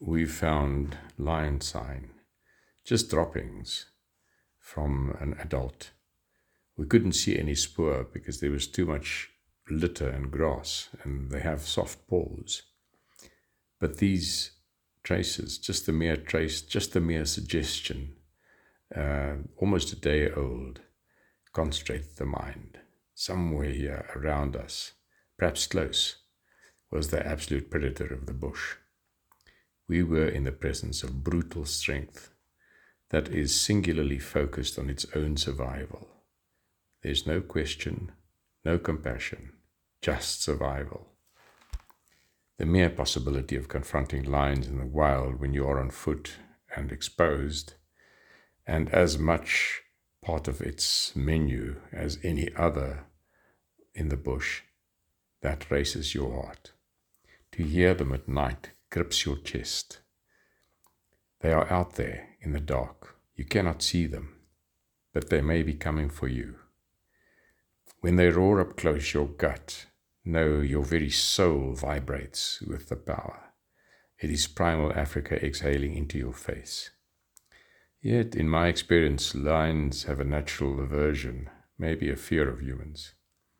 we found lion sign, just droppings from an adult. We couldn't see any spoor because there was too much litter and grass, and they have soft paws. But these traces, just the mere trace, just the mere suggestion, almost a day old, concentrated the mind. Somewhere here around us, perhaps close, was the absolute predator of the bush. We were in the presence of brutal strength that is singularly focused on its own survival. There's no question, no compassion, just survival. The mere possibility of confronting lions in the wild when you are on foot and exposed, and as much part of its menu as any other in the bush, that races your heart. To hear them at night grips your chest. They are out there in the dark. You cannot see them, but they may be coming for you. When they roar up close, your gut, no, your very soul vibrates with the power. It is primal Africa exhaling into your face. Yet, in my experience, lions have a natural aversion, maybe a fear of humans.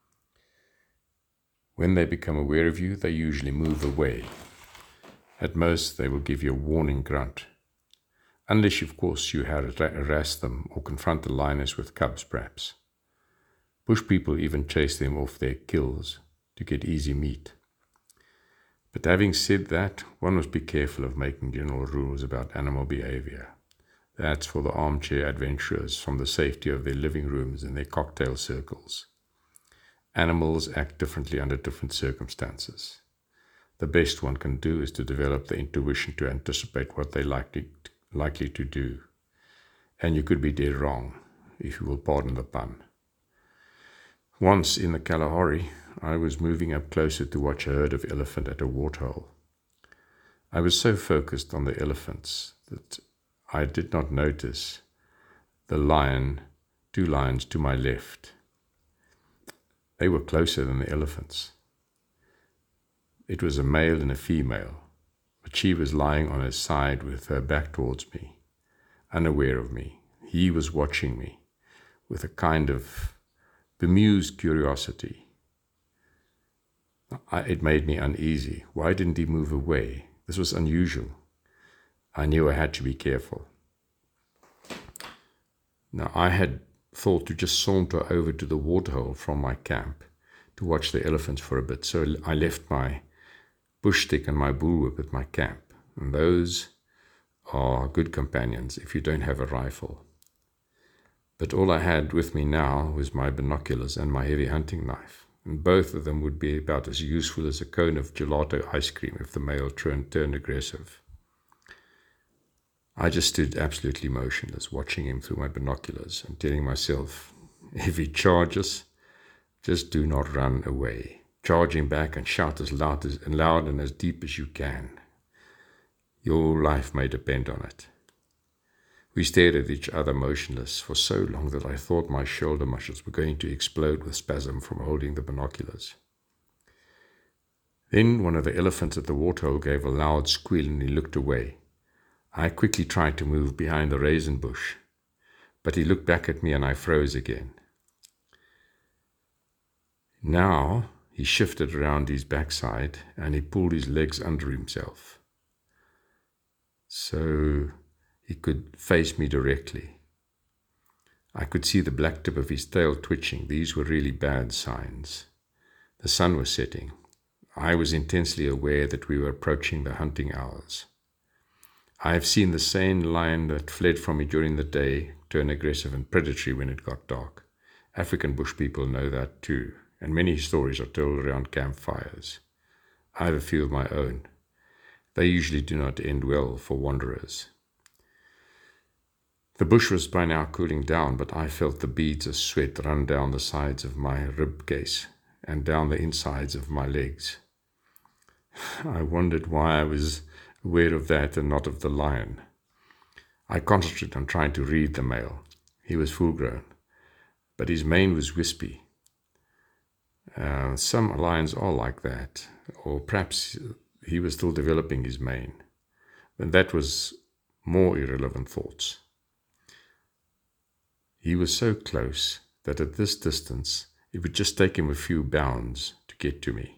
When they become aware of you, they usually move away. At most, they will give you a warning grunt. Unless, of course, you harass them or confront the lioness with cubs, perhaps. Bush people even chase them off their kills to get easy meat. But having said that, one must be careful of making general rules about animal behavior. That's for the armchair adventurers from the safety of their living rooms and their cocktail circles. Animals act differently under different circumstances. The best one can do is to develop the intuition to anticipate what they're likely to do. And you could be dead wrong, if you will pardon the pun. Once in the Kalahari, I was moving up closer to watch a herd of elephant at a waterhole. I was so focused on the elephants that I did not notice the two lions to my left. They were closer than the elephants. It was a male and a female, but she was lying on her side with her back towards me, unaware of me. He was watching me with a kind of bemused curiosity. It made me uneasy. Why didn't he move away? This was unusual. I knew I had to be careful. Now, I had thought to just saunter over to the waterhole from my camp to watch the elephants for a bit, so I left my bush stick and my bullwhip at my camp, and those are good companions if you don't have a rifle. But all I had with me now was my binoculars and my heavy hunting knife, and both of them would be about as useful as a cone of gelato ice cream if the male turned aggressive. I just stood absolutely motionless, watching him through my binoculars and telling myself, if he charges, just do not run away. Charge him back and shout as loud and as deep as you can. Your life may depend on it. We stared at each other motionless for so long that I thought my shoulder muscles were going to explode with spasm from holding the binoculars. Then one of the elephants at the waterhole gave a loud squeal and he looked away. I quickly tried to move behind the raisin bush, but he looked back at me and I froze again. Now he shifted around his backside and he pulled his legs under himself so he could face me directly. I could see the black tip of his tail twitching. These were really bad signs. The sun was setting. I was intensely aware that we were approaching the hunting hours. I have seen the same lion that fled from me during the day turn aggressive and predatory when it got dark. African bush people know that too, and many stories are told around campfires. I have a few of my own. They usually do not end well for wanderers. The bush was by now cooling down, but I felt the beads of sweat run down the sides of my rib case and down the insides of my legs. I wondered why I was aware of that and not of the lion. I concentrated on trying to read the male. He was full-grown, but his mane was wispy. Some lions are like that, or perhaps he was still developing his mane. And that was more irrelevant thoughts. He was so close that at this distance, it would just take him a few bounds to get to me.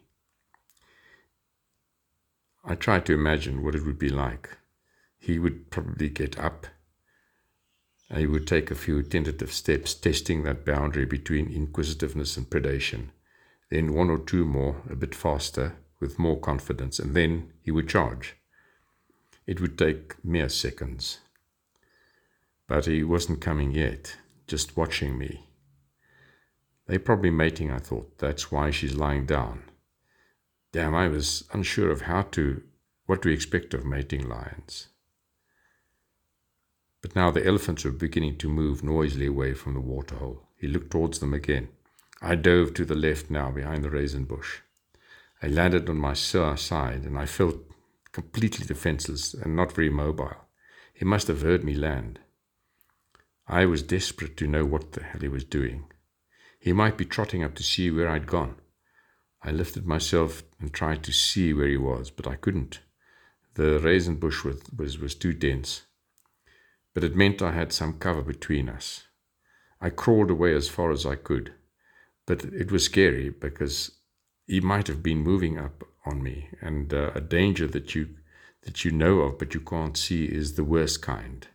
I tried to imagine what it would be like. He would probably get up. He would take a few tentative steps, testing that boundary between inquisitiveness and predation. Then one or two more, a bit faster, with more confidence, and then he would charge. It would take mere seconds. But he wasn't coming yet, just watching me. They're probably mating, I thought. That's why she's lying down. Damn, I was unsure of what to expect of mating lions. But now the elephants were beginning to move noisily away from the waterhole. He looked towards them again. I dove to the left now, behind the raisin bush. I landed on my side, and I felt completely defenseless and not very mobile. He must have heard me land. I was desperate to know what the hell he was doing. He might be trotting up to see where I'd gone. I lifted myself and tried to see where he was, but I couldn't. The raisin bush was too dense. But it meant I had some cover between us. I crawled away as far as I could. But it was scary because he might have been moving up on me, and a danger that you know of but you can't see is the worst kind.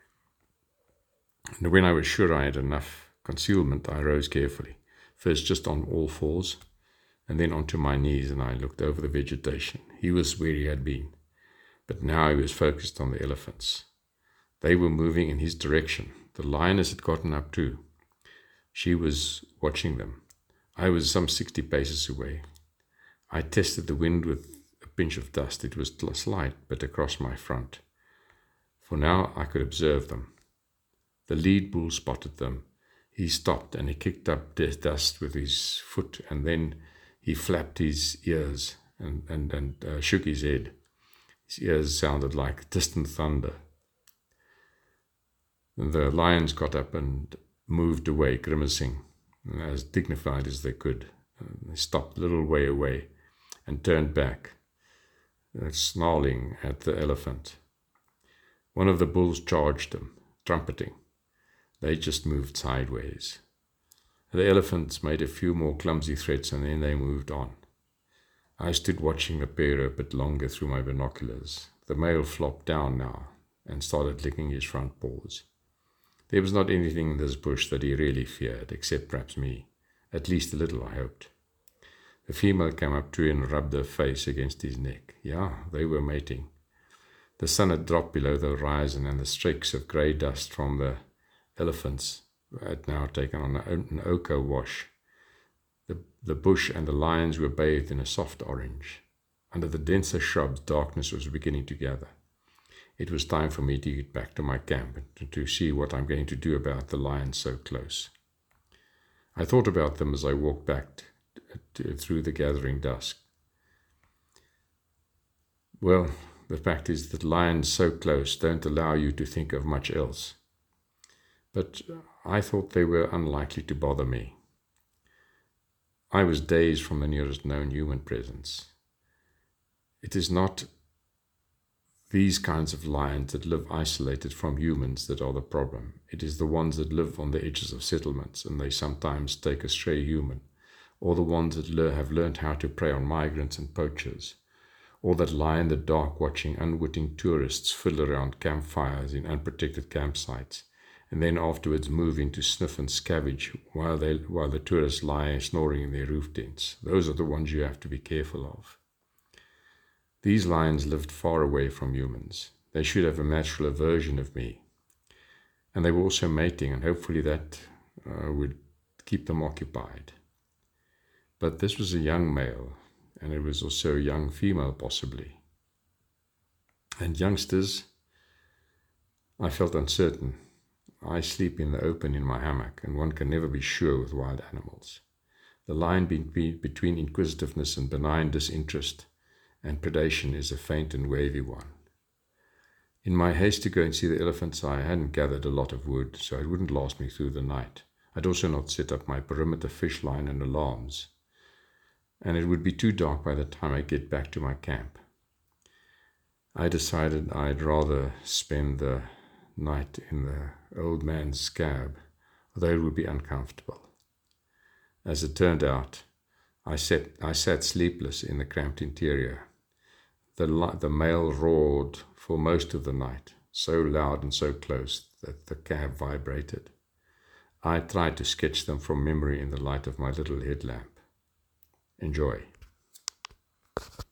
And when I was sure I had enough concealment, I rose carefully, first just on all fours, and then onto my knees, and I looked over the vegetation. He was where he had been, but now he was focused on the elephants. They were moving in his direction. The lioness had gotten up too. She was watching them. I was some 60 paces away. I tested the wind with a pinch of dust. It was slight, but across my front. For now I could observe them. The lead bull spotted them. He stopped and he kicked up dust with his foot, and then he flapped his ears and shook his head. His ears sounded like distant thunder. And the lions got up and moved away, grimacing, as dignified as they could. They stopped a little way away and turned back, snarling at the elephant. One of the bulls charged them, trumpeting. They just moved sideways. The elephants made a few more clumsy threats, and then they moved on. I stood watching the pair a bit longer through my binoculars. The male flopped down now and started licking his front paws. There was not anything in this bush that he really feared, except perhaps me. At least a little, I hoped. The female came up to him and rubbed her face against his neck. Yeah, they were mating. The sun had dropped below the horizon, and the streaks of grey dust from the elephants had now taken on an ochre wash. The bush and the lions were bathed in a soft orange. Under the denser shrubs, darkness was beginning to gather. It was time for me to get back to my camp and to see what I'm going to do about the lions so close. I thought about them as I walked back through the gathering dusk. Well, the fact is that lions so close don't allow you to think of much else. But I thought they were unlikely to bother me. I was days from the nearest known human presence. It is not these kinds of lions that live isolated from humans that are the problem. It is the ones that live on the edges of settlements, and they sometimes take a stray human, or the ones that have learned how to prey on migrants and poachers, or that lie in the dark watching unwitting tourists fiddle around campfires in unprotected campsites, and then afterwards move in to sniff and scavenge while the tourists lie snoring in their roof tents. Those are the ones you have to be careful of. These lions lived far away from humans. They should have a natural aversion of me. And they were also mating, and hopefully that would keep them occupied. But this was a young male, and it was also a young female possibly. And youngsters, I felt uncertain. I sleep in the open in my hammock, and one can never be sure with wild animals. The line between inquisitiveness and benign disinterest and predation is a faint and wavy one. In my haste to go and see the elephants, I hadn't gathered a lot of wood, so it wouldn't last me through the night. I'd also not set up my perimeter fish line and alarms, and it would be too dark by the time I get back to my camp. I decided I'd rather spend the night in the old man's cab, although it would be uncomfortable. As it turned out, I sat sleepless in the cramped interior. The mail roared for most of the night, so loud and so close that the cab vibrated. I tried to sketch them from memory in the light of my little headlamp. Enjoy.